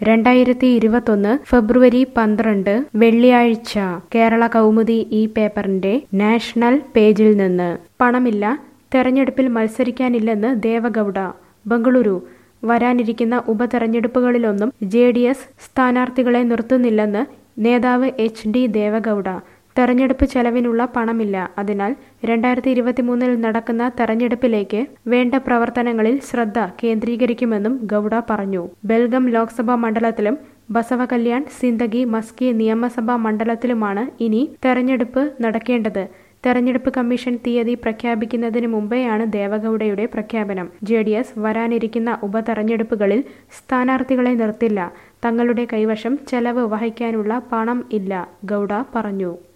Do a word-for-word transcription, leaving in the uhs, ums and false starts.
രണ്ടായിരത്തി ഇരുപത്തൊന്ന് ഫെബ്രുവരി പന്ത്രണ്ട് വെള്ളിയാഴ്ച കേരള കൗമുദി ഈ പേപ്പറിന്റെ നാഷണൽ പേജിൽ നിന്ന് പണമില്ല, തെരഞ്ഞെടുപ്പിൽ മത്സരിക്കാനില്ലെന്ന് ദേവഗൗഡ. ബംഗളൂരു. വരാനിരിക്കുന്ന ഉപതെരഞ്ഞെടുപ്പുകളിലൊന്നും ജെ ഡി എസ് സ്ഥാനാർത്ഥികളെ നിർത്തുന്നില്ലെന്ന് നേതാവ് എച്ച് ഡി ദേവഗൗഡ. തെരഞ്ഞെടുപ്പ് ചെലവിനുള്ള പണമില്ല. അതിനാൽ രണ്ടായിരത്തി ഇരുപത്തിമൂന്നിൽ നടക്കുന്ന തെരഞ്ഞെടുപ്പിലേക്ക് വേണ്ട പ്രവർത്തനങ്ങളിൽ ശ്രദ്ധ കേന്ദ്രീകരിക്കുമെന്നും ഗൗഡ പറഞ്ഞു. ബെൽഗം ലോക്സഭാ മണ്ഡലത്തിലും ബസവകല്യാൺ, സിന്ദഗി, മസ്കി നിയമസഭാ മണ്ഡലത്തിലുമാണ് ഇനി തെരഞ്ഞെടുപ്പ് നടക്കേണ്ടത്. തെരഞ്ഞെടുപ്പ് കമ്മീഷൻ തീയതി പ്രഖ്യാപിക്കുന്നതിന് മുമ്പെയാണ് ദേവഗൗഡയുടെ പ്രഖ്യാപനം. ജെ ഡി എസ് വരാനിരിക്കുന്ന ഉപതെരഞ്ഞെടുപ്പുകളിൽ സ്ഥാനാർത്ഥികളെ നിർത്തില്ല. തങ്ങളുടെ കൈവശം ചെലവ് വഹിക്കാനുള്ള പണം ഇല്ല, ഗൗഡ പറഞ്ഞു.